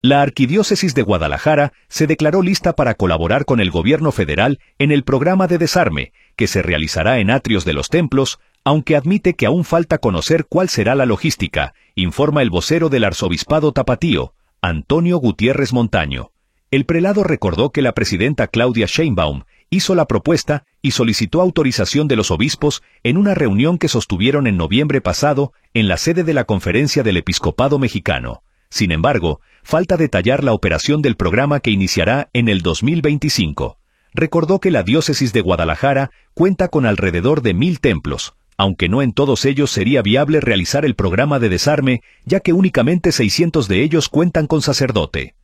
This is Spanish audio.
La Arquidiócesis de Guadalajara se declaró lista para colaborar con el gobierno federal en el programa de desarme, que se realizará en atrios de los templos, aunque admite que aún falta conocer cuál será la logística, informa el vocero del Arzobispado Tapatío, Antonio Gutiérrez Montaño. El prelado recordó que la presidenta Claudia Sheinbaum hizo la propuesta y solicitó autorización de los obispos en una reunión que sostuvieron en noviembre pasado en la sede de la Conferencia del Episcopado Mexicano. Sin embargo, falta detallar la operación del programa que iniciará en el 2025. Recordó que la diócesis de Guadalajara cuenta con alrededor de 1,000 templos, aunque no en todos ellos sería viable realizar el programa de desarme, ya que únicamente 600 de ellos cuentan con sacerdote.